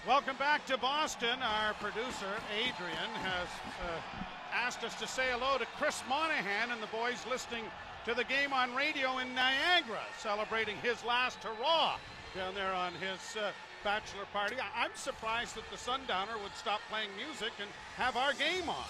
Welcome back to Boston. Our producer, Adrian, has asked us to say hello to Chris Monahan and the boys listening to the game on radio in Niagara, celebrating his last hurrah down there on his bachelor party. I'm surprised that the Sundowner would stop playing music and have our game on.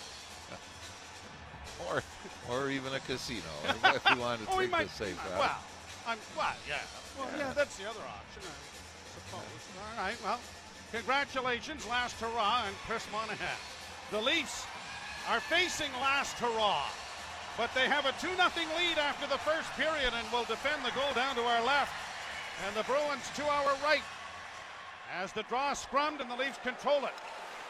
Or even a casino, if you wanted to take the safe route. Yeah, that's the other option, I suppose. All right, well, congratulations, last hurrah, and Chris Monahan. The Leafs are facing last hurrah, but they have a 2-0 lead after the first period and will defend the goal down to our left. And the Bruins to our right as the draw scrummed and the Leafs control it.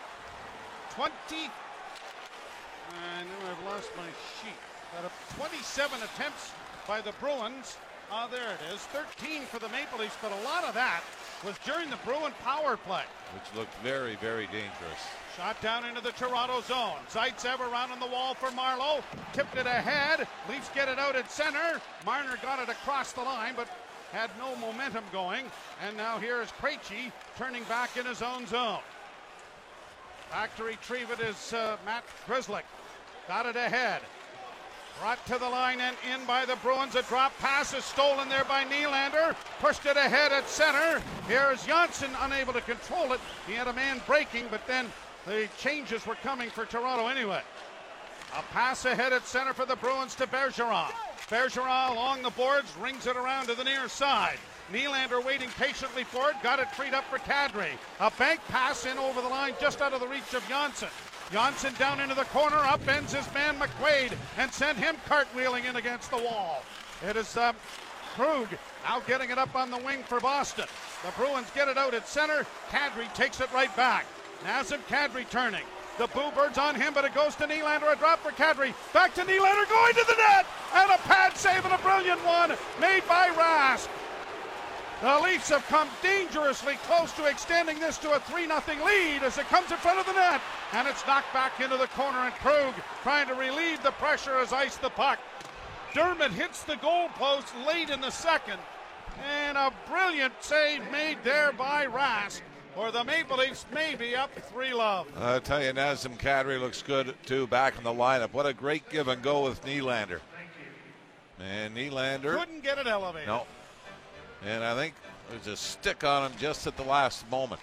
I know I've lost my sheet. Out of 27 attempts by the Bruins. There it is. 13 for the Maple Leafs, but a lot of that was during the Bruin power play. Which looked very, very dangerous. Shot down into the Toronto zone. Zaitsev around on the wall for Marleau. Tipped it ahead. Leafs get it out at center. Marner got it across the line, but had no momentum going. And now here is Krejci turning back in his own zone. Back to retrieve it is Matt Grzelcyk. Got it ahead. Brought to the line and in by the Bruins. A drop pass is stolen there by Nylander. Pushed it ahead at center. Here's Johnsson unable to control it. He had a man breaking, but then the changes were coming for Toronto anyway. A pass ahead at center for the Bruins to Bergeron. Bergeron along the boards, rings it around to the near side. Nylander waiting patiently for it, got it freed up for Kadri. A bank pass in over the line just out of the reach of Johnsson. Johnsson down into the corner, upends his man McQuaid and sent him cartwheeling in against the wall. It is Krug now getting it up on the wing for Boston. The Bruins get it out at center. Kadri takes it right back. Nazem Kadri turning. The Bluebirds on him, but it goes to Nylander. A drop for Kadri. Back to Nylander, going to the net! And a pad save and a brilliant one made by Rask. The Leafs have come dangerously close to extending this to a 3-0 lead as it comes in front of the net. And it's knocked back into the corner, and Krug trying to relieve the pressure as ice the puck. Dermott hits the goalpost late in the second. And a brilliant save made there by Rask. Or the Maple Leafs may be up 3-0. I'll tell you, Nazem Kadri looks good, too, back in the lineup. What a great give and go with Nylander. And Nylander couldn't get it elevated. No. And I think there's a stick on him just at the last moment.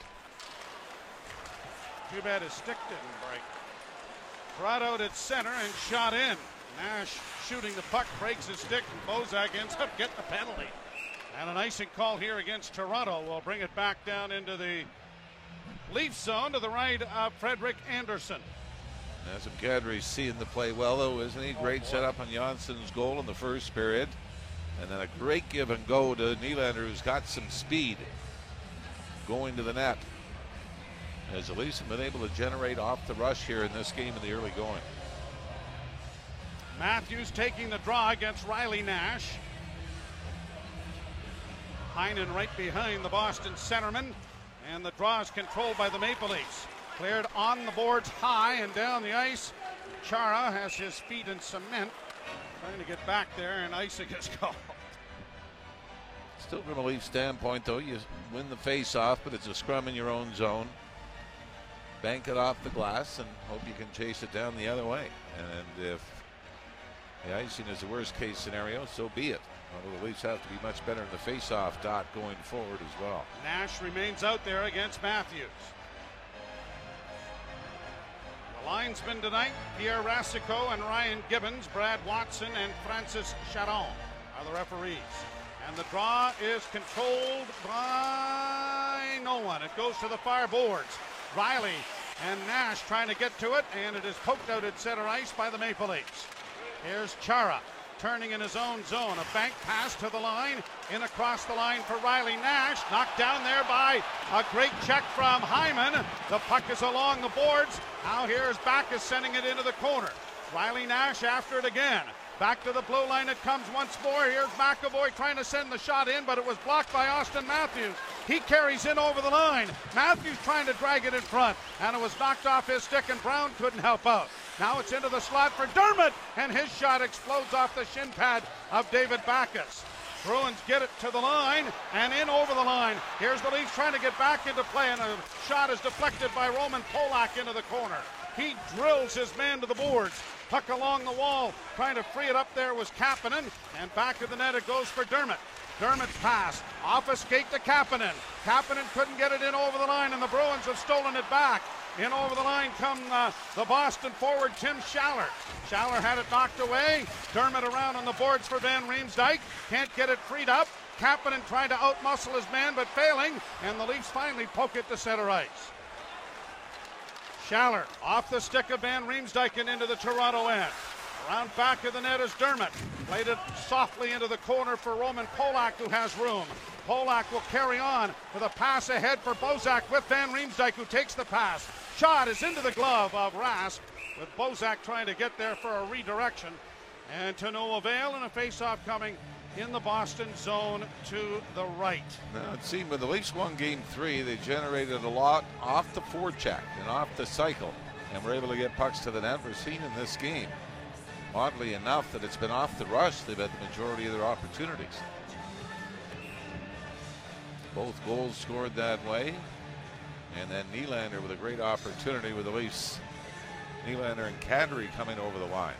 Too bad his stick didn't break. Brought out at center and shot in. Nash shooting the puck, breaks his stick, and Bozak ends up getting the penalty. And an icing call here against Toronto will bring it back down into the Leaf zone to the right of Frederik Andersen. Nazem Kadri's seeing the play well, though, isn't he? Great setup on Johnsson's goal in the first period. And then a great give and go to Nylander, who's got some speed going to the net. As the Leafs have been able to generate off the rush here in this game in the early going. Matthews taking the draw against Riley Nash. Heinen right behind the Boston centerman. And the draw is controlled by the Maple Leafs. Cleared on the boards high and down the ice. Chara has his feet in cement. Trying to get back there, and icing is called. Still from a Leaf standpoint, though, you win the face-off, but it's a scrum in your own zone. Bank it off the glass and hope you can chase it down the other way. And if the icing is the worst-case scenario, so be it. Although the Leafs have to be much better in the face-off dot going forward as well. Nash remains out there against Matthews. Linesmen tonight, Pierre Racicot and Ryan Gibbons, Brad Watson and Francis Charon are the referees. And the draw is controlled by no one. It goes to the far boards. Riley and Nash trying to get to it, and it is poked out at center ice by the Maple Leafs. Here's Chara turning in his own zone. A bank pass to the line, in across the line for Riley Nash. Knocked down there by a great check from Hyman. The puck is along the boards. Now here's Backes sending it into the corner. Riley Nash after it again. Back to the blue line it comes once more. Here's McAvoy trying to send the shot in, but it was blocked by Austin Matthews. He carries in over the line. Matthews trying to drag it in front, and it was knocked off his stick, and Brown couldn't help out. Now it's into the slot for Dermott, and his shot explodes off the shin pad of David Backes. Bruins get it to the line and in over the line. Here's the Leafs trying to get back into play, and a shot is deflected by Roman Polak into the corner. He drills his man to the boards. Puck along the wall, trying to free it up there was Kapanen, and back to the net it goes for Dermott. Dermott's pass, off a skate to Kapanen. Kapanen couldn't get it in over the line, and the Bruins have stolen it back. In over the line come the Boston forward, Tim Schaller. Schaller had it knocked away. Dermott around on the boards for Van Riemsdyk. Can't get it freed up. Kapanen trying to outmuscle his man, but failing, and the Leafs finally poke it to center ice. Schaller off the stick of Van Riemsdyk and into the Toronto end. Around back of the net is Dermott. Played it softly into the corner for Roman Polak, who has room. Polak will carry on with a pass ahead for Bozak with Van Riemsdyk, who takes the pass. Shot is into the glove of Rask, with Bozak trying to get there for a redirection. And to no avail, and a face-off coming in the Boston zone to the right. Now it seemed when the Leafs won Game 3, they generated a lot off the forecheck and off the cycle, and were able to get pucks to the net. We're seeing in this game, oddly enough, that it's been off the rush. They've had the majority of their opportunities. Both goals scored that way. And then Nylander with a great opportunity with the Leafs. Nylander and Kadri coming over the line.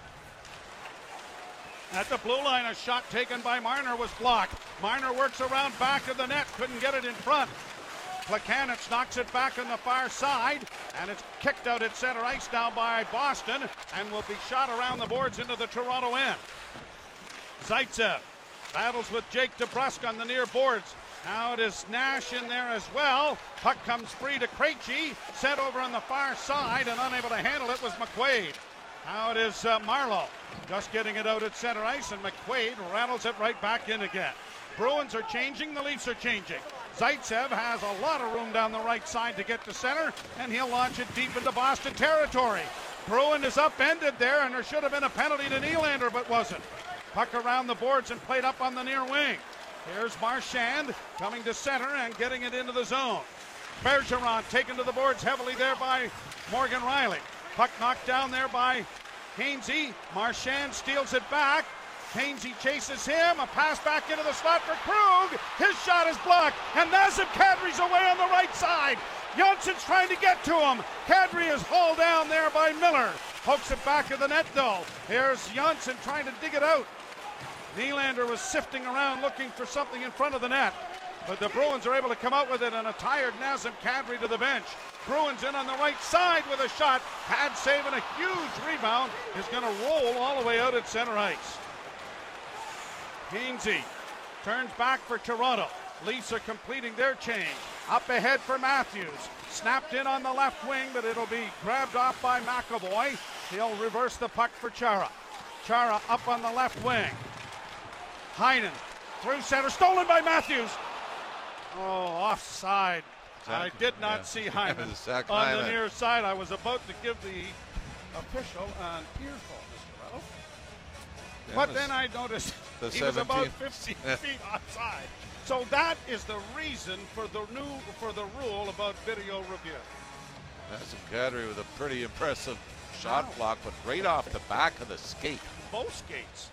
At the blue line, a shot taken by Marner was blocked. Marner works around back of the net, couldn't get it in front. Plekanec knocks it back on the far side, and it's kicked out at center ice now by Boston, and will be shot around the boards into the Toronto end. Zaitsev battles with Jake DeBrusk on the near boards. Now it is Nash in there as well. Puck comes free to Krejci, sent over on the far side, and unable to handle it was McQuaid. Now it is Marleau just getting it out at center ice, and McQuaid rattles it right back in again. Bruins are changing, the Leafs are changing. Zaitsev has a lot of room down the right side to get to center, and he'll launch it deep into Boston territory. Bruin is upended there, and there should have been a penalty to Nylander, but wasn't. Puck around the boards and played up on the near wing. Here's Marchand coming to center and getting it into the zone. Bergeron taken to the boards heavily there by Morgan Rielly. Puck knocked down there by Hainsey. Marchand steals it back. Hainsey chases him. A pass back into the slot for Krug. His shot is blocked, and Nazem Kadri's away on the right side. Johnsson's trying to get to him. Kadri is hauled down there by Miller. Pokes it back to the net though. Here's Johnsson trying to dig it out. Nylander was sifting around looking for something in front of the net, but the Bruins are able to come out with it, and a tired Nazem Kadri to the bench. Bruins in on the right side with a shot. Pad save and a huge rebound. Is going to roll all the way out at center ice. Hainsey turns back for Toronto. Leafs are completing their change. Up ahead for Matthews. Snapped in on the left wing, but it'll be grabbed off by McAvoy. He'll reverse the puck for Chara. Chara up on the left wing. Heinen through center, stolen by Matthews. Oh, offside. I did not see Hyman on the near side. I was about to give the official an earful, Mr. Reynolds. But then I noticed he was about 15 feet offside. So that is the reason for the rule about video review. That's a Kadri with a pretty impressive shot block, but right off the back of the skate. Both skates.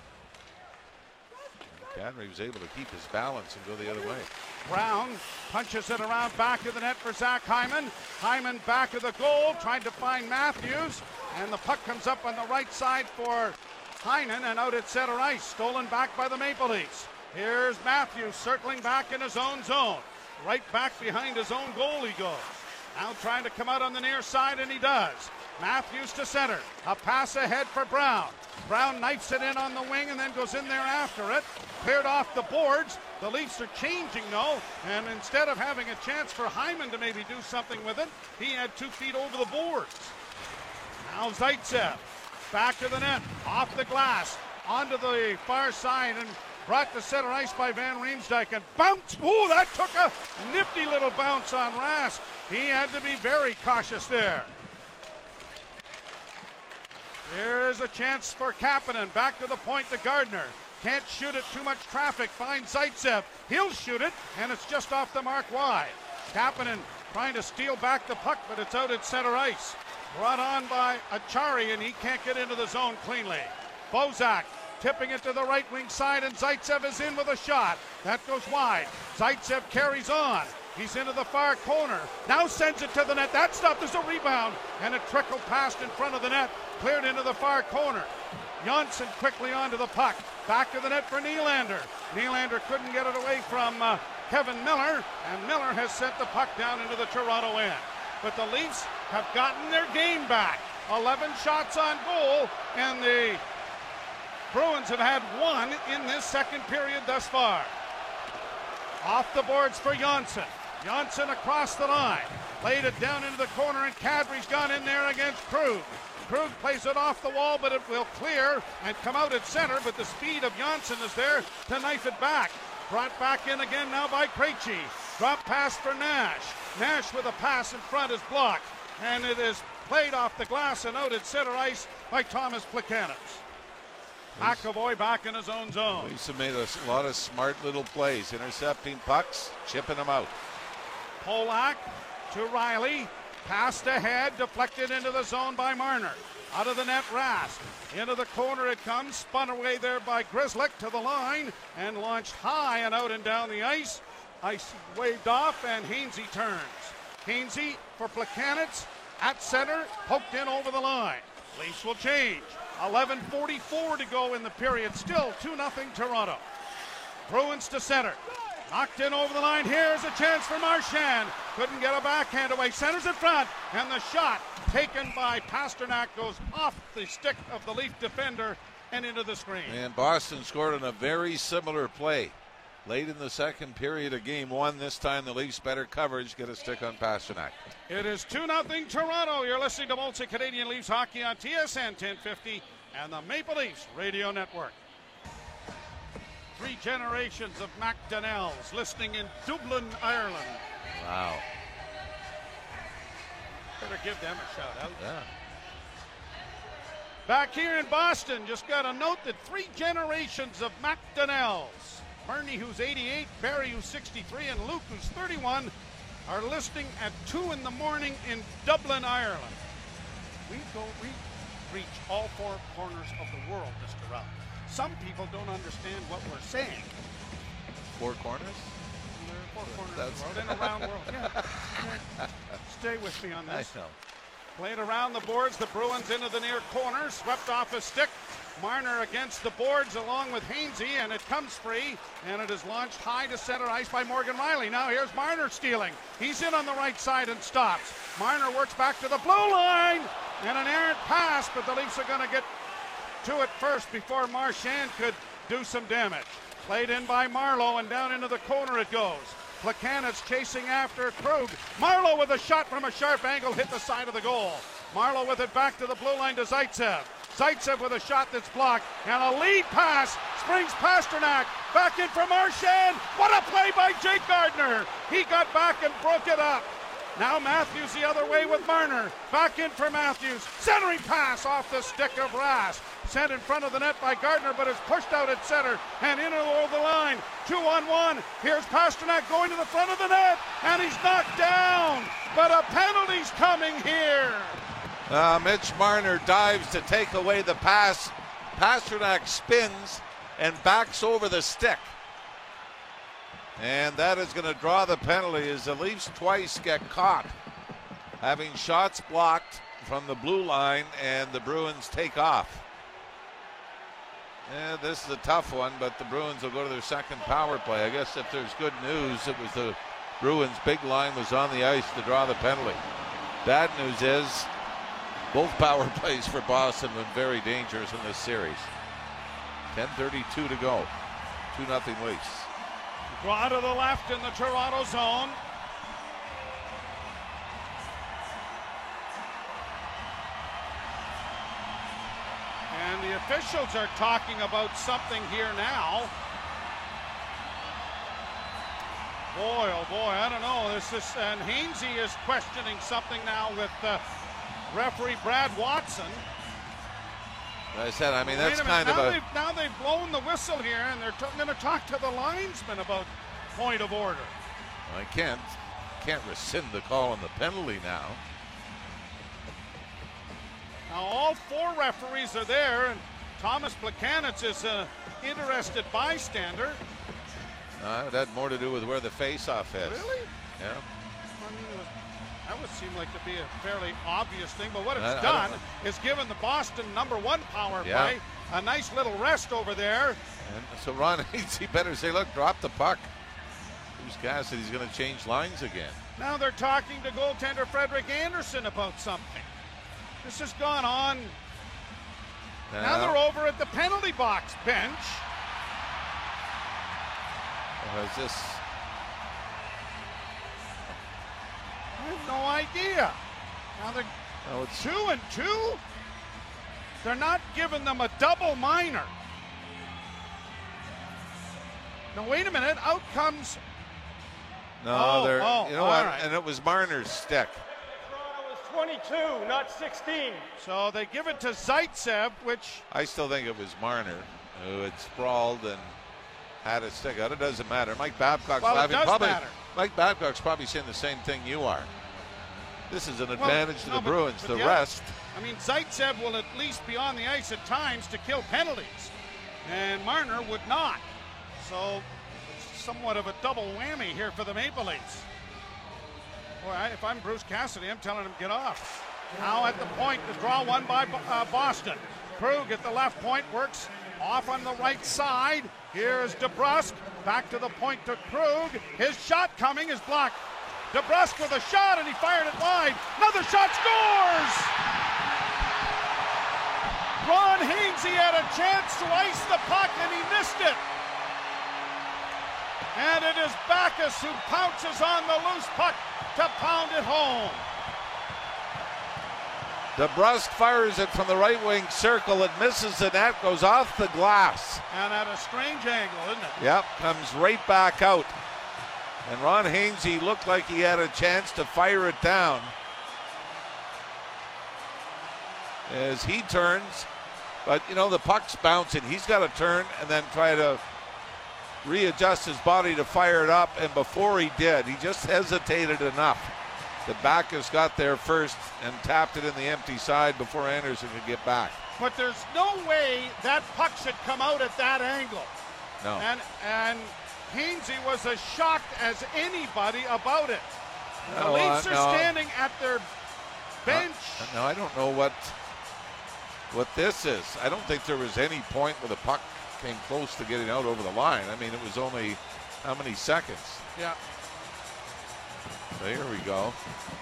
Kadri was able to keep his balance and go the other way. Brown punches it around back of the net for Zach Hyman. Hyman back of the goal, trying to find Matthews, and the puck comes up on the right side for Heinen and out at center ice. Stolen back by the Maple Leafs. Here's Matthews circling back in his own zone. Right back behind his own goal he goes. Now trying to come out on the near side, and he does. Matthews to center. A pass ahead for Brown. Brown knifes it in on the wing and then goes in there after it. Cleared off the boards. The Leafs are changing though, and instead of having a chance for Hyman to maybe do something with it, he had 2 feet over the boards. Now Zaitsev back to the net, off the glass, onto the far side, and brought to center ice by Van Riemsdyk, and bounce. Ooh, that took a nifty little bounce on Rask. He had to be very cautious there. Here's a chance for Kapanen. Back to the point to Gardner. Can't shoot it, too much traffic. Finds Zaitsev. He'll shoot it, and it's just off the mark wide. Kapanen trying to steal back the puck, but it's out at center ice. Brought on by Achari, and he can't get into the zone cleanly. Bozak tipping it to the right wing side, and Zaitsev is in with a shot. That goes wide. Zaitsev carries on. He's into the far corner. Now sends it to the net. That's stopped. There's a rebound, and it trickled past in front of the net. Cleared into the far corner. Johnsson quickly onto the puck. Back to the net for Nylander. Nylander couldn't get it away from Kevin Miller, and Miller has sent the puck down into the Toronto end. But the Leafs have gotten their game back. 11 shots on goal, and the Bruins have had one in this second period thus far. Off the boards for Johnsson. Johnsson across the line. Laid it down into the corner, and Kadri's gone in there against Krug. Krug plays it off the wall, but it will clear and come out at center, but the speed of Johnsson is there to knife it back. Brought back in again now by Krejci. Drop pass for Nash. Nash with a pass in front is blocked, and it is played off the glass and out at center ice by Thomas Plekanec. McAvoy back in his own zone. Leafs have made a lot of smart little plays, intercepting pucks, chipping them out. Polak to Riley. Passed ahead, deflected into the zone by Marner. Out of the net, Rask. Into the corner it comes, spun away there by Grzelcyk to the line, and launched high and out and down the ice. Ice waved off, and Hainsey turns. Hainsey for Plekanec at center, poked in over the line. Leafs will change. 11:44 to go in the period. Still 2-0 Toronto. Bruins to center. Knocked in over the line. Here's a chance for Marchand. Couldn't get a backhand away. Centers in front. And the shot taken by Pastrnak goes off the stick of the Leaf defender and into the screen. And Boston scored on a very similar play. Late in the second period of game one. This time the Leafs better coverage. Get a stick on Pastrnak. It is 2-0 Toronto. You're listening to Molson Canadian Leafs hockey on TSN 1050 and the Maple Leafs Radio Network. 3 generations of McDonnells listening in Dublin, Ireland. Wow. Better give them a shout out. Yeah. Back here in Boston, just got a note that 3 generations of McDonnells, Bernie who's 88, Barry who's 63, and Luke who's 31, are listening at 2 in the morning in Dublin, Ireland. We reach all 4 corners of the world, Mr. Rupp. Some people don't understand what we're saying. 4 corners? There are 4 corners of the world and around the world. Yeah. Stay with me on this. I know. Played around the boards. The Bruins into the near corner. Swept off a stick. Marner against the boards along with Hainsey, and it comes free, and it is launched high to center ice by Morgan Riley. Now here's Marner stealing. He's in on the right side and stops. Marner works back to the blue line, and an errant pass, but the Leafs are going to get to it first before Marchand could do some damage. Played in by Marleau, and down into the corner it goes. Plekanec chasing after Krug. Marleau with a shot from a sharp angle hit the side of the goal. Marleau with it back to the blue line to Zaitsev. Zaitsev with a shot that's blocked, and a lead pass springs Pastrnak. Back in for Marchand. What a play by Jake Gardiner. He got back and broke it up. Now Matthews the other way with Marner. Back in for Matthews. Centering pass off the stick of Rask. Sent in front of the net by Gardiner, but is pushed out at center and in over the line. 2-on-1. Here's Pastrnak going to the front of the net, and he's knocked down. But a penalty's coming here. Mitch Marner dives to take away the pass. Pastrnak spins and backs over the stick. And that is going to draw the penalty as the Leafs twice get caught having shots blocked from the blue line, and the Bruins take off. This is a tough one, but the Bruins will go to their second power play. I guess if there's good news, it was the Bruins' big line was on the ice to draw the penalty. Bad news is both power plays for Boston have been very dangerous in this series. 10:32 to go. 2-0 Leafs. Draw to the left in the Toronto zone. And the officials are talking about something here now. Boy, oh boy, I don't know. And Hainsey is questioning something now with referee Brad Watson. I said, I mean, that's kind of now they've blown the whistle here, and they're going to talk to the linesman about point of order. I can't rescind the call on the penalty now. Now all 4 referees are there, and Thomas Plekanec is an interested bystander. It had more to do with where the face-off is. Really? Yeah. I mean, that would seem like to be a fairly obvious thing, but what it's done is given the Boston #1 power play a nice little rest over there. And so Ron Hainsey better say, look, drop the puck. Bruce Cassidy's going to change lines again. Now they're talking to goaltender Frederik Andersen about something. This has gone on. Now they're over at the penalty box bench. Is this? I have no idea. Now they're 2-2. They're not giving them a double minor. Now wait a minute. Out comes. No, you know what? Right. And it was Marner's stick. Toronto was 22, not 16. So they give it to Zaitsev, which I still think it was Marner who had sprawled and had a stick out. It doesn't matter. Mike Babcock's laughing. It does matter. Mike Babcock's probably saying the same thing you are. This is an advantage to the Bruins. The rest. I mean, Zaitsev will at least be on the ice at times to kill penalties, and Marner would not. So it's somewhat of a double whammy here for the Maple Leafs. Boy, if I'm Bruce Cassidy, I'm telling him get off. Now at the point, the draw won by Boston. Krug at the left point works off on the right side. Here's DeBrusk back to the point to Krug. His shot coming is blocked. DeBrusk with a shot, and he fired it wide. Another shot, scores! Ron Hainsey had a chance to ice the puck, and he missed it. And it is Backes who pounces on the loose puck to pound it home. DeBrusk fires it from the right wing circle. It misses the net, goes off the glass. And at a strange angle, isn't it? Yep, comes right back out. And Ron Hainsey looked like he had a chance to fire it down. As he turns, but you know, the puck's bouncing. He's got to turn and then try to readjust his body to fire it up. And before he did, he just hesitated enough. The Backes got there first and tapped it in the empty side before Andersen could get back. But there's no way that puck should come out at that angle. No. And Hainsey was as shocked as anybody about it. The Leafs are standing at their bench. No, I don't know what this is. I don't think there was any point where the puck came close to getting out over the line. I mean, it was only how many seconds? Yeah. So here we go.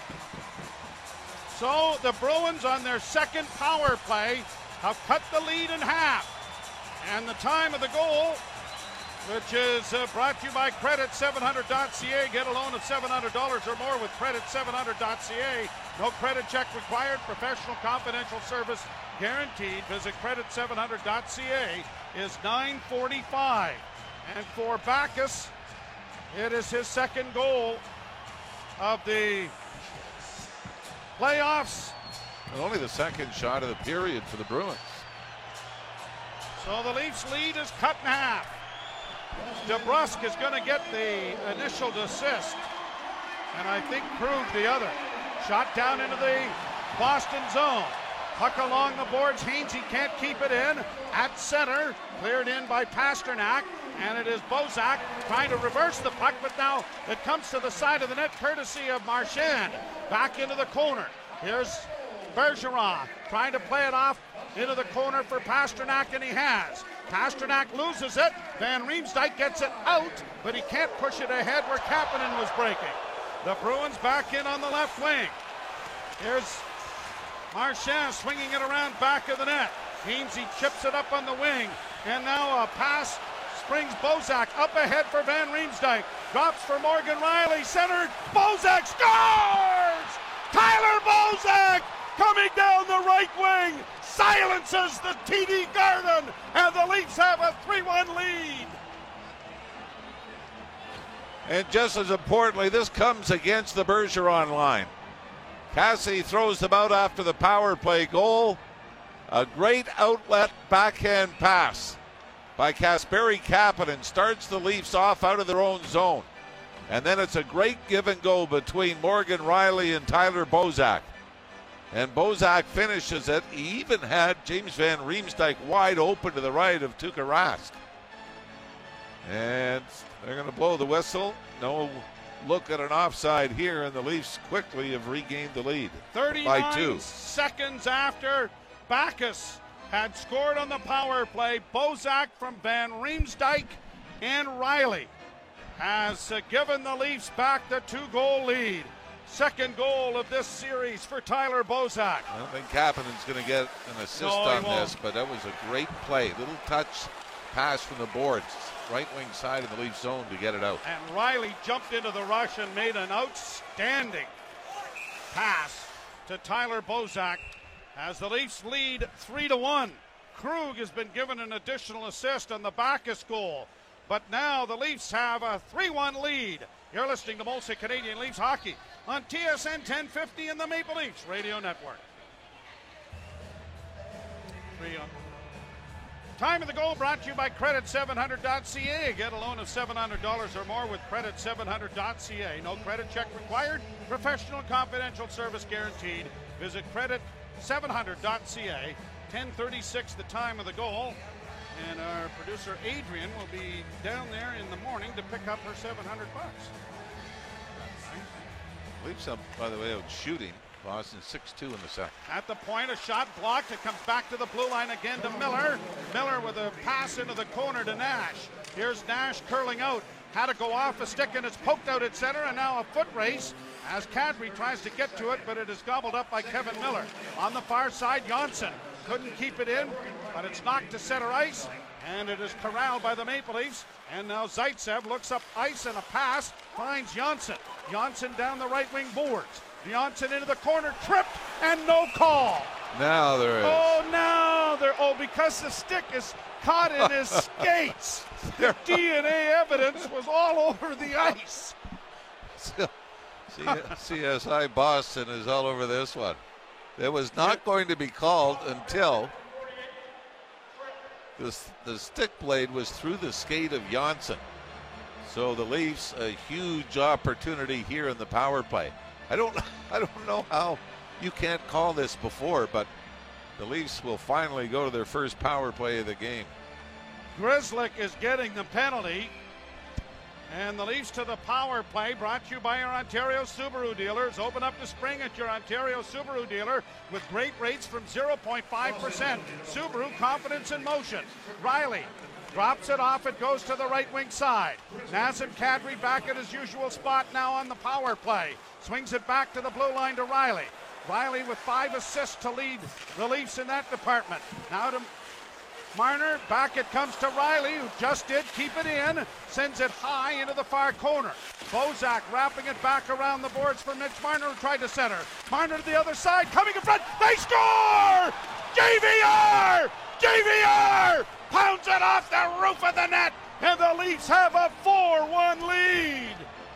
So the Bruins on their second power play have cut the lead in half. And the time of the goal, which is brought to you by Credit700.ca. Get a loan of $700 or more with Credit700.ca. No credit check required. Professional confidential service guaranteed. Visit Credit700.ca. Is 9:45. And for Backes, it is his second goal of the playoffs. And only the second shot of the period for the Bruins. So the Leafs lead is cut in half. DeBrusk is going to get the initial assist, and I think Krug the other. Shot down into the Boston zone. Puck along the boards. Hainsey can't keep it in. At center, cleared in by Pastrnak, and it is Bozak trying to reverse the puck, but now it comes to the side of the net courtesy of Marchand. Back into the corner. Here's Bergeron trying to play it off into the corner for Pastrnak, and he has. Pastrnak loses it. Van Riemsdyk gets it out, but he can't push it ahead where Kapanen was breaking. The Bruins back in on the left wing. Here's Marchand swinging it around back of the net. Hainsey chips it up on the wing, and now a pass springs Bozak up ahead for Van Riemsdyk. Drops for Morgan Riley, centered. Bozak scores! Tyler Bozak coming down the right wing silences the TD Garden, and the Leafs have a 3-1 lead. And just as importantly, this comes against the Bergeron line. Cassidy throws them out after the power play goal. A great outlet backhand pass by Kasperi Kapanen starts the Leafs off out of their own zone. And then it's a great give and go between Morgan Riley and Tyler Bozak. And Bozak finishes it. He even had James Van Riemsdyk wide open to the right of Tuukka Rask. And they're going to blow the whistle. No look at an offside here, and the Leafs quickly have regained the lead. 39 seconds after Backes had scored on the power play, Bozak from Van Riemsdyk and Riley has given the Leafs back the 2-goal lead. Second goal of this series for Tyler Bozak. I don't think Kapanen's going to get an assist on this, but that was a great play. Little touch pass from the boards, right wing side of the Leaf zone to get it out. And Riley jumped into the rush and made an outstanding pass to Tyler Bozak as the Leafs lead 3-1. Krug has been given an additional assist on the Backes goal, but now the Leafs have a 3-1 lead. You're listening to mostly Canadian Leafs hockey on TSN 1050 and the Maple Leafs Radio Network. Time of the goal brought to you by Credit700.ca. Get a loan of $700 or more with Credit700.ca. No credit check required. Professional confidential service guaranteed. Visit Credit700.ca. 10:36 the time of the goal. And our producer Adrian will be down there in the morning to pick up her $700. Leafs up, by the way, out shooting. Boston 6-2 in the second. At the point, a shot blocked. It comes back to the blue line again to Miller. Miller with a pass into the corner to Nash. Here's Nash curling out. Had to go off a stick and it's poked out at center, and now a foot race as Kadri tries to get to it, but it is gobbled up by Kevin Miller. On the far side, Johnsson couldn't keep it in, but it's knocked to center ice, and it is corralled by the Maple Leafs. And now Zaitsev looks up ice and a pass, finds Johnsson. Johnsson down the right wing boards. Johnsson into the corner, tripped, and no call. Now there is. Because the stick is caught in his skates. The DNA evidence was all over the ice. CSI Boston is all over this one. It was not going to be called until the stick blade was through the skate of Johnsson. So the Leafs, a huge opportunity here in the power play. I don't know how you can't call this before, but the Leafs will finally go to their first power play of the game. Grzelcyk is getting the penalty. And the Leafs to the power play, brought to you by our Ontario Subaru dealers. Open up the spring at your Ontario Subaru dealer with great rates from 0.5%. Subaru, confidence in motion. Riley drops it off. It goes to the right wing side. Nazem Kadri back at his usual spot now on the power play. Swings it back to the blue line to Riley. Riley with 5 assists to lead the Leafs in that department. Now to Marner, back it comes to Riley, who just did keep it in, sends it high into the far corner. Bozak wrapping it back around the boards for Mitch Marner, who tried to center. Marner to the other side, coming in front, they score! JVR! JVR! Pounds it off the roof of the net, and the Leafs have a 4-1 lead.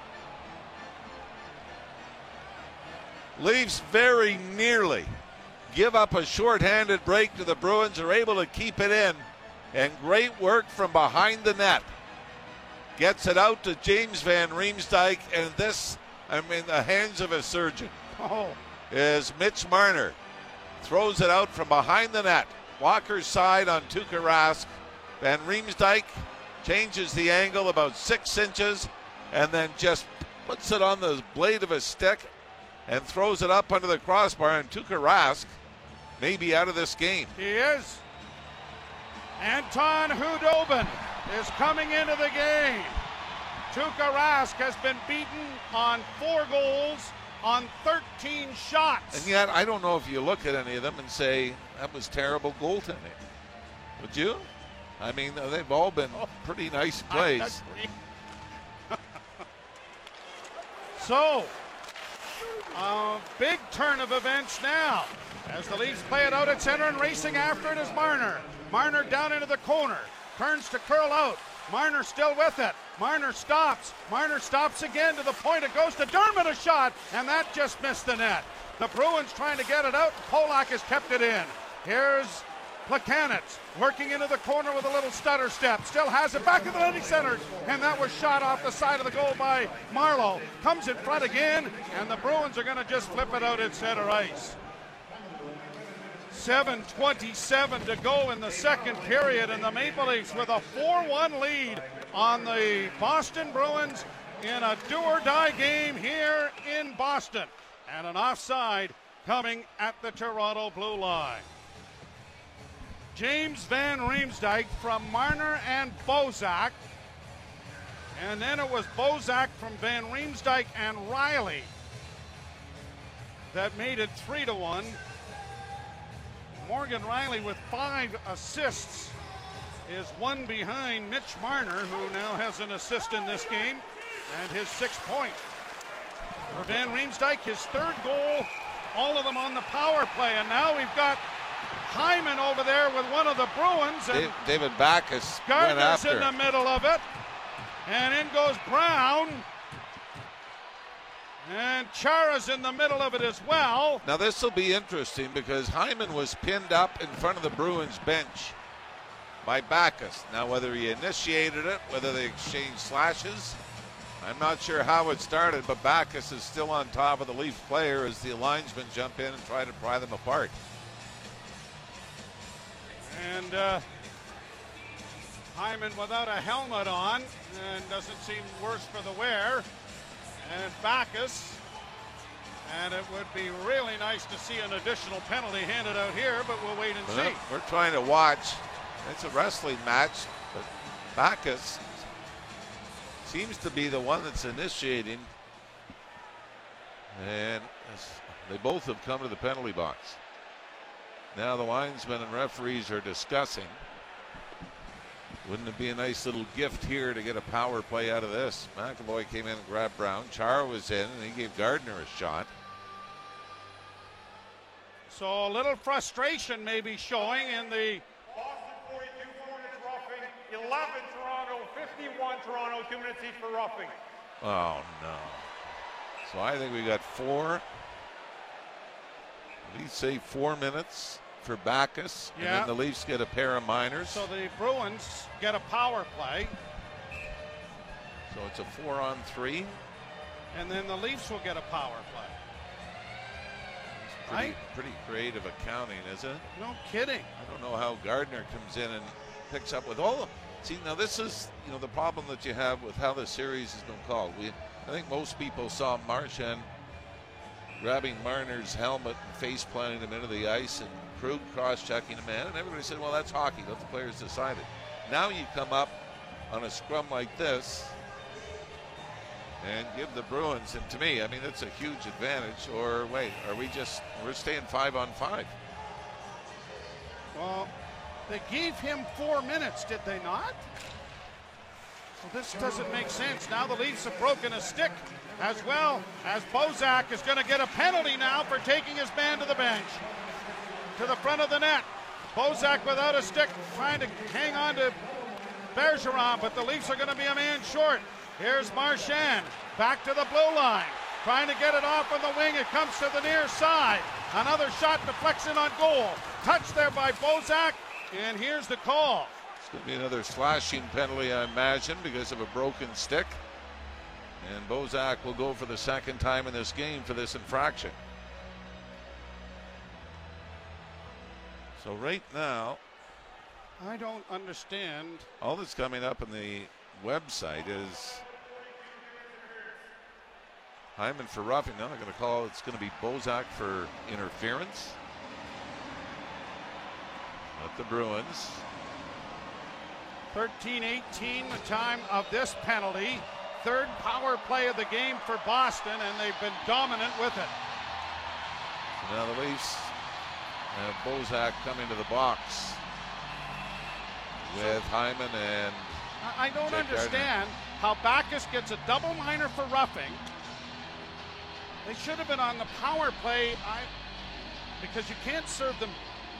Leafs very nearly give up a short-handed break to the Bruins, are able to keep it in, and great work from behind the net. Gets it out to James Van Riemsdyk, and this, I'm in the hands of a surgeon, is Mitch Marner. Throws it out from behind the net. Walker's side on Tuukka Rask. Van Riemsdyk changes the angle about 6 inches, and then just puts it on the blade of a stick and throws it up under the crossbar, and Tuukka Rask may be out of this game. He is. Anton Khudobin is coming into the game. Tuukka Rask has been beaten on 4 goals on 13 shots. And yet, I don't know if you look at any of them and say, that was terrible goaltending. Would you? I mean, they've all been pretty nice plays. So, a big turn of events now as the Leafs play it out at center, and racing after it is Marner. Marner down into the corner, turns to curl out. Marner still with it. Marner stops. Marner stops again to the point. It goes to Dermott, a shot, and that just missed the net. The Bruins trying to get it out. Polak has kept it in. Here's Plekanec working into the corner with a little stutter step. Still has it back in the netting center, and that was shot off the side of the goal by Marleau. Comes in front again, and the Bruins are going to just flip it out at center ice. 7:27 to go in the second period, and the Maple Leafs with a 4-1 lead on the Boston Bruins in a do-or-die game here in Boston. And an offside coming at the Toronto blue line. James Van Riemsdyk from Marner and Bozak. And then it was Bozak from Van Riemsdyk and Riley that made it 3-1. Morgan Riley with 5 assists is one behind Mitch Marner, who now has an assist in this game, and his 6th point. For Van Riemsdyk, his 3rd goal, all of them on the power play. And now we've got Hyman over there with one of the Bruins. And David Backes went Gardner's after. in the middle of it. And in goes Brown. And Chara's in the middle of it as well. Now this will be interesting because Hyman was pinned up in front of the Bruins bench by Backes. Now whether he initiated it, whether they exchanged slashes, I'm not sure how it started, but Backes is still on top of the Leaf player as the linesmen jump in and try to pry them apart. And Hyman without a helmet on, and doesn't seem worse for the wear. And Backes, and it would be really nice to see an additional penalty handed out here, but we'll wait and see. We're trying to watch. It's a wrestling match, but Backes seems to be the one that's initiating, and they both have come to the penalty box. Now the linesmen and referees are discussing. Wouldn't it be a nice little gift here to get a power play out of this? McAvoy came in and grabbed Brown. Chara was in, and he gave Gardner a shot. So a little frustration may be showing in the Boston 42 minutes roughing, 11 Toronto, 51 Toronto, 2 minutes each for roughing. Oh, no. So I think we got 4. Leafs say 4 minutes for Backes, and then the Leafs get a pair of minors. So the Bruins get a power play. So it's a 4-on-3. And then the Leafs will get a power play. It's pretty creative accounting, isn't it? No kidding. I don't know how Gardner comes in and picks up with all of. See, now this is the problem that you have with how the series has been called. I think most people saw Marchand grabbing Marner's helmet and face planting him into the ice, and Krug cross-checking a man, and everybody said, well, that's hockey. Let the players decide it. Now you come up on a scrum like this and give the Bruins, and to me, I mean, that's a huge advantage. Or wait, we're staying 5-on-5? Well, they gave him 4 minutes, did they not? Well, this doesn't make sense. Now the Leafs have broken a stick, as well as Bozak is going to get a penalty now for taking his man to the bench. To the front of the net. Bozak without a stick, trying to hang on to Bergeron, but the Leafs are going to be a man short. Here's Marchand, back to the blue line, trying to get it off on the wing. It comes to the near side. Another shot deflects in on goal. Touched there by Bozak, and here's the call. It's going to be another slashing penalty, I imagine, because of a broken stick. And Bozak will go for the 2nd time in this game for this infraction. So right now, I don't understand. All that's coming up on the website is Hyman for roughing. Now they're going to call, it's going to be Bozak for interference. At the Bruins. 13-18 the time of this penalty. 3rd power play of the game for Boston, and they've been dominant with it. So now the Leafs have Bozak coming to the box with Hyman and I don't Jake understand how Backes gets a double minor for roughing. They should have been on the power play because you can't serve them.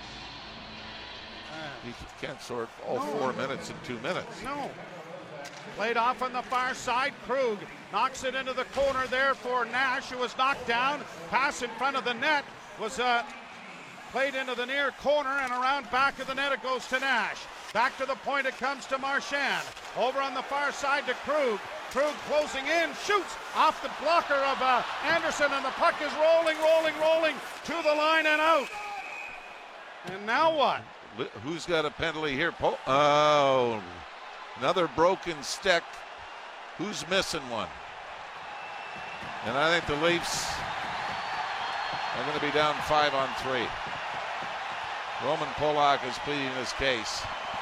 You can't sort all 4 minutes in 2 minutes. No. Played off on the far side. Krug knocks it into the corner there for Nash, who was knocked down. Pass in front of the net was played into the near corner, and around back of the net it goes to Nash. Back to the point it comes to Marchand. Over on the far side to Krug. Krug closing in, shoots off the blocker of Anderson, and the puck is rolling to the line and out. And now what? Who's got a penalty here? Oh, another broken stick. Who's missing one? And I think the Leafs are going to be down 5-on-3. Roman Polak is pleading his case.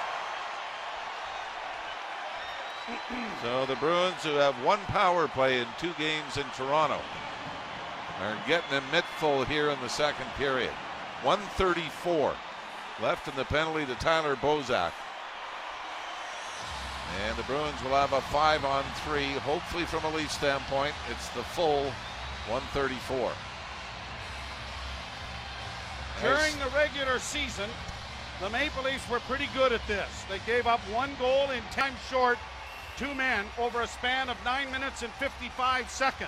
So the Bruins, who have one power play in 2 games in Toronto, are getting a mittful here in the second period. 1:34 left in the penalty to Tyler Bozak. And the Bruins will have a 5-on-3. Hopefully from a Leaf standpoint, it's the full 134. During the regular season, the Maple Leafs were pretty good at this. They gave up 1 goal in time short, 2 men over a span of 9 minutes and 55 seconds.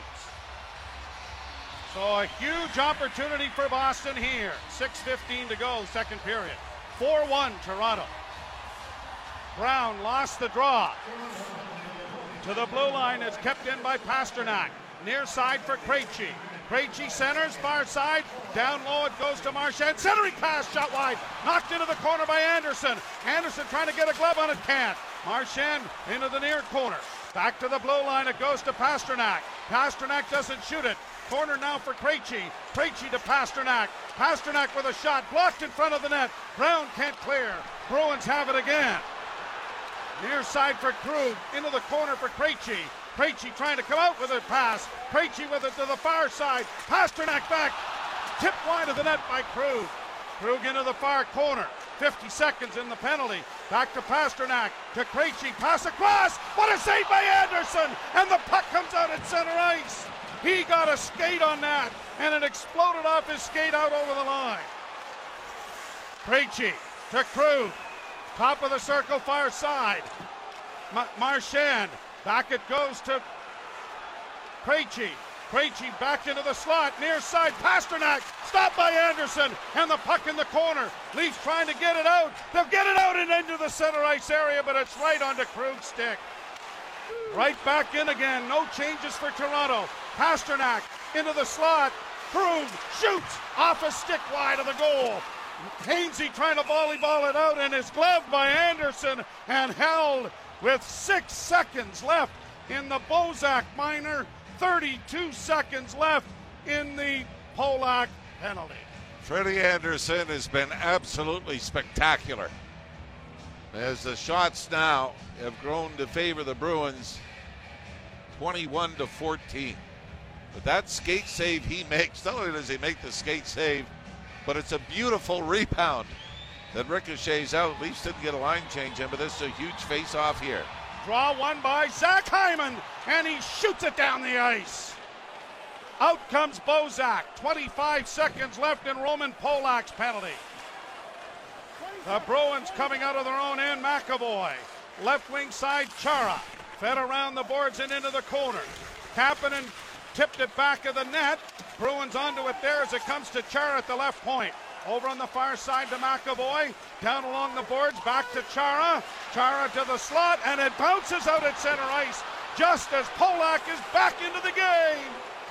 So a huge opportunity for Boston here. 6:15 to go, second period. 4-1 Toronto. Brown lost the draw. To the blue line, is kept in by Pastrnak. Near side for Krejci. Krejci centers, far side. Down low, it goes to Marchand. Centering pass, shot wide. Knocked into the corner by Anderson. Anderson trying to get a glove on it, can't. Marchand into the near corner. Back to the blue line, it goes to Pastrnak. Pastrnak doesn't shoot it. Corner now for Krejci. Krejci to Pastrnak. Pastrnak with a shot, blocked in front of the net. Brown can't clear. Bruins have it again. Near side for Krug, into the corner for Krejci. Krejci trying to come out with a pass. Krejci with it to the far side. Pastrnak back. Tipped wide of the net by Krug. Krug into the far corner. 50 seconds in the penalty. Back to Pastrnak. To Krejci. Pass across. What a save by Anderson. And the puck comes out at center ice. He got a skate on that. And it exploded off his skate out over the line. Krejci to Krug. Top of the circle, far side. Marchand. Back it goes to Krejci. Krejci back into the slot, near side. Pastrnak stopped by Anderson, and the puck in the corner. Leafs trying to get it out. They'll get it out and into the center ice area, but it's right onto Krug's stick. Right back in again. No changes for Toronto. Pastrnak into the slot. Krug shoots off a stick wide of the goal. Hainsey trying to volleyball it out and is gloved by Anderson and held with 6 seconds left in the Bozak minor, 32 seconds left in the Polak penalty. Freddie Anderson has been absolutely spectacular, as the shots now have grown to favor the Bruins 21-14. But that skate save he makes, not only does he make the skate save, but it's a beautiful rebound that ricochets out. Leafs didn't get a line change in, but this is a huge face-off here. Draw one by Zach Hyman, and he shoots it down the ice. Out comes Bozak. 25 seconds left in Roman Polak's penalty. The Bruins coming out of their own end. McAvoy. Left wing side, Chara. Fed around the boards and into the corner. Kapanen tipped it back of the net. Bruins onto it there as it comes to Chara at the left point. Over on the far side to McAvoy. Down along the boards, back to Chara. Chara to the slot, and it bounces out at center ice just as Polak is back into the game.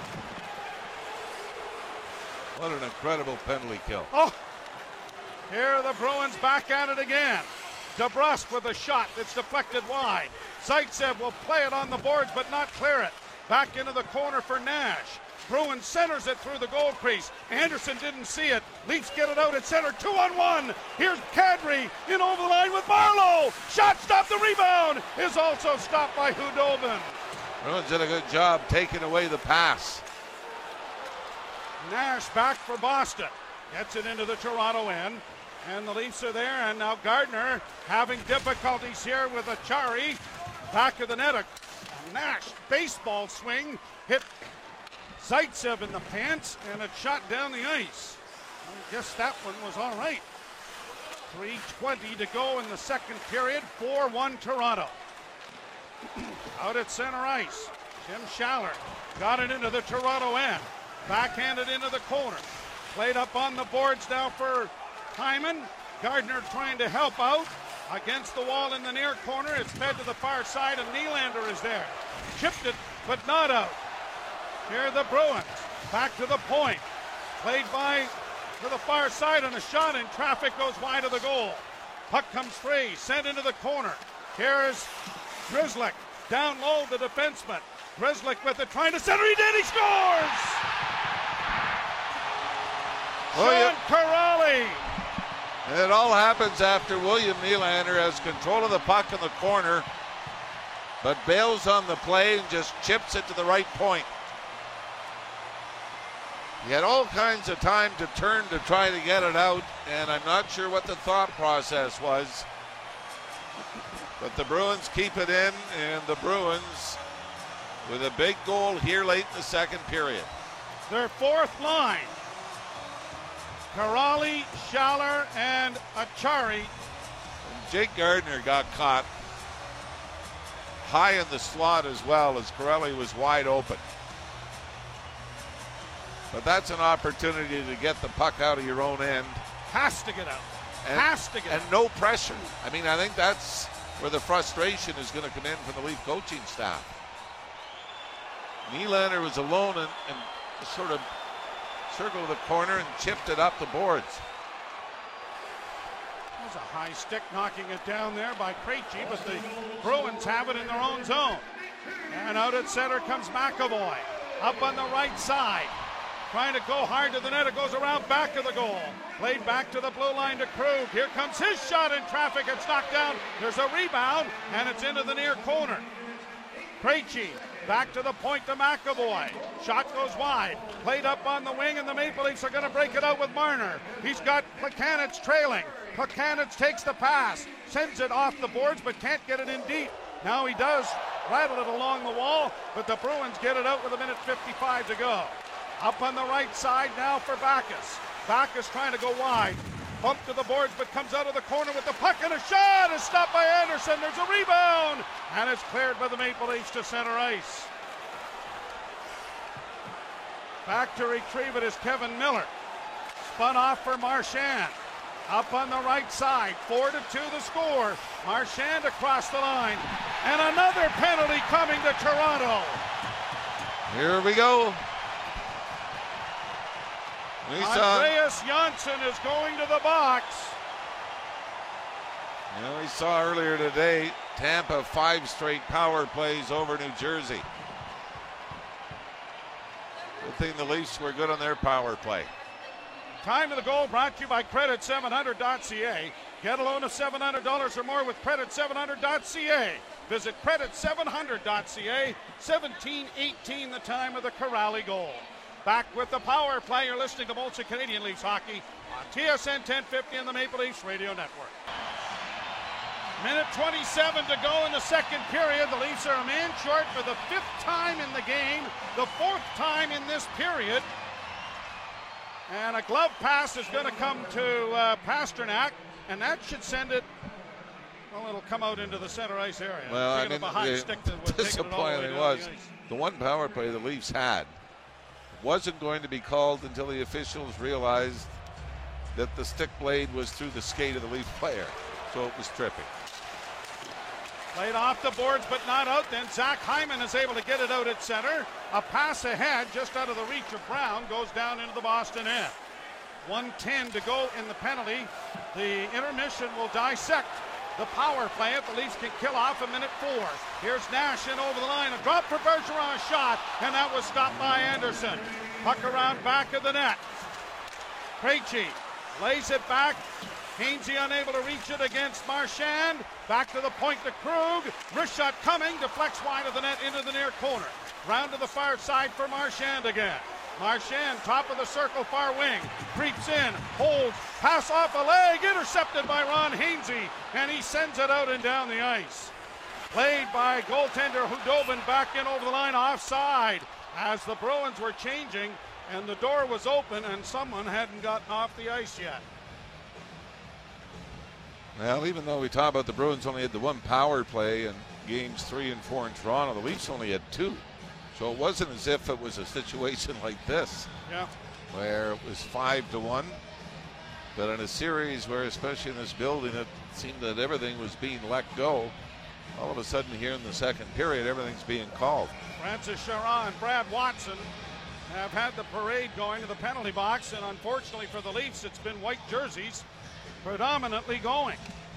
What an incredible penalty kill. Oh, here are the Bruins back at it again. DeBrusque with a shot that's deflected wide. Zaitsev will play it on the boards but not clear it. Back into the corner for Nash. Bruins centers it through the goal crease. Anderson didn't see it. Leafs get it out at center. 2-on-1. Here's Kadri in over the line with Marleau. Shot stopped. The rebound is also stopped by Khudobin. Bruins did a good job taking away the pass. Nash back for Boston. Gets it into the Toronto end. And the Leafs are there. And now Gardner having difficulties here with Achari. Back of the net. A Nash baseball swing. Hit Zaitsev in the pants, and it shot down the ice. I guess that one was all right. 3:20 to go in the second period. 4-1 Toronto. Out at center ice. Tim Schaller got it into the Toronto end. Backhanded into the corner. Played up on the boards now for Hyman. Gardner trying to help out. Against the wall in the near corner. It's fed to the far side, and Nylander is there. Chipped it, but not out. Here are the Bruins. Back to the point. Played by to the far side on a shot in traffic, goes wide of the goal. Puck comes free, sent into the corner. Here's Grzelcyk, down low the defenseman. Grzelcyk with it, trying to center, he did, he scores! Sean Kuraly. And it all happens after William Nylander has control of the puck in the corner, but bails on the play and just chips it to the right point. He had all kinds of time to turn to try to get it out, and I'm not sure what the thought process was. But the Bruins keep it in, and the Bruins with a big goal here late in the second period. Their fourth line, Kuraly, Schaller, and Achari. Jake Gardiner got caught high in the slot as well, as Kuraly was wide open. But that's an opportunity to get the puck out of your own end. Has to get out. And no pressure. I mean, I think that's where the frustration is going to come in from the Leaf coaching staff. Nylander was alone and sort of circled the corner and chipped it up the boards. There's a high stick knocking it down there by Krejci, but the Bruins have it in their own zone. And out at center comes McAvoy. Up on the right side. Trying to go hard to the net. It goes around back of the goal. Played back to the blue line to Krug. Here comes his shot in traffic. It's knocked down. There's a rebound, and it's into the near corner. Krejci back to the point to McAvoy. Shot goes wide. Played up on the wing, and the Maple Leafs are going to break it out with Marner. He's got Plekanec trailing. Plekanec takes the pass. Sends it off the boards, but can't get it in deep. Now he does rattle it along the wall, but the Bruins get it out with 1:55 to go. Up on the right side now for Backes. Backes trying to go wide. Bump to the boards, but comes out of the corner with the puck, and a shot is stopped by Anderson. There's a rebound, and it's cleared by the Maple Leafs to center ice. Back to retrieve it is Kevin Miller. Spun off for Marchand. Up on the right side, 4-2 the score. Marchand across the line, and another penalty coming to Toronto. Here we go. Andreas Johnsson is going to the box. You know, we saw earlier today Tampa 5 straight power plays over New Jersey. Good thing the Leafs were good on their power play. Time of the goal brought to you by Credit700.ca. Get a loan of $700 or more with Credit700.ca. Visit Credit700.ca. 17:18 the time of the Kuraly goal. Back with the power play. You're listening to Molson Canadian Leafs hockey on TSN 1050 and the Maple Leafs Radio Network. Minute 27 to go in the second period. The Leafs are a man short for the 5th time in the game, the 4th time in this period. And a glove pass is going to come to Pastrnak, and that should send it. Well, it'll come out into the center ice area. Well, I mean, disappointing was the one power play the Leafs had wasn't going to be called until the officials realized that the stick blade was through the skate of the Leaf player. So it was tripping. Played off the boards, but not out. Then Zach Hyman is able to get it out at center. A pass ahead, just out of the reach of Brown, goes down into the Boston end. 1:10 to go in the penalty. The intermission will dissect the power play if the Leafs can kill off a minute 4. Here's Nash in over the line. A drop for Bergeron, shot, and that was stopped by Anderson. Puck around back of the net. Krejci lays it back. Hainsey unable to reach it against Marchand. Back to the point to Krug. Wrist shot coming. Deflects wide of the net into the near corner. Round to the far side for Marchand again. Marchand, top of the circle, far wing. Creeps in, holds, pass off a leg, intercepted by Ron Hainsey, and he sends it out and down the ice. Played by goaltender Hudobin back in over the line, offside, as the Bruins were changing, and the door was open, and someone hadn't gotten off the ice yet. Well, even though we talk about the Bruins only had the one power play in games 3 and 4 in Toronto, the Leafs only had 2. So it wasn't as if it was a situation like this, where it was 5-1. But in a series where, especially in this building, it seemed that everything was being let go, all of a sudden here in the second period, everything's being called. Francis Charron, Brad Watson, have had the parade going to the penalty box, and unfortunately for the Leafs, it's been white jerseys predominantly going.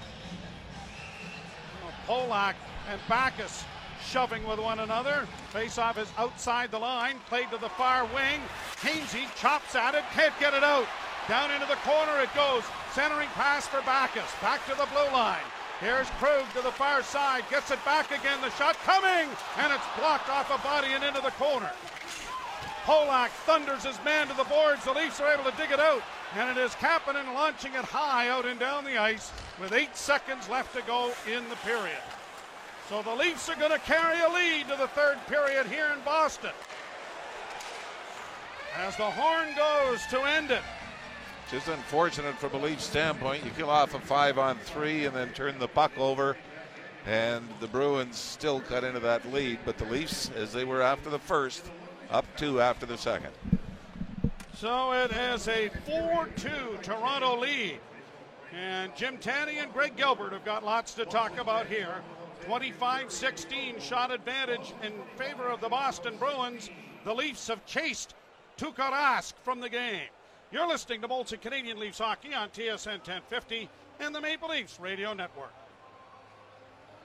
Polak and Backes shoving with one another. Face-off is outside the line, played to the far wing. Hainsey chops at it, can't get it out. Down into the corner it goes. Centering pass for Backes. Back to the blue line. Here's Krug to the far side. Gets it back again. The shot coming. And it's blocked off a body and into the corner. Polak thunders his man to the boards. The Leafs are able to dig it out. And it is Kapanen launching it high out and down the ice with 8 seconds left to go in the period. So the Leafs are going to carry a lead to the third period here in Boston. As the horn goes to end it. Just unfortunate from a Leafs standpoint. You kill off a 5-on-3 and then turn the puck over, and the Bruins still cut into that lead. But the Leafs, as they were after the first, up 2 after the second. So it is a 4-2 Toronto lead. And Jim Tanney and Greg Gilbert have got lots to talk about here. 25-16 shot advantage in favor of the Boston Bruins. The Leafs have chased Tuukka Rask from the game. You're listening to Molson Canadian Leafs Hockey on TSN 1050 and the Maple Leafs Radio Network.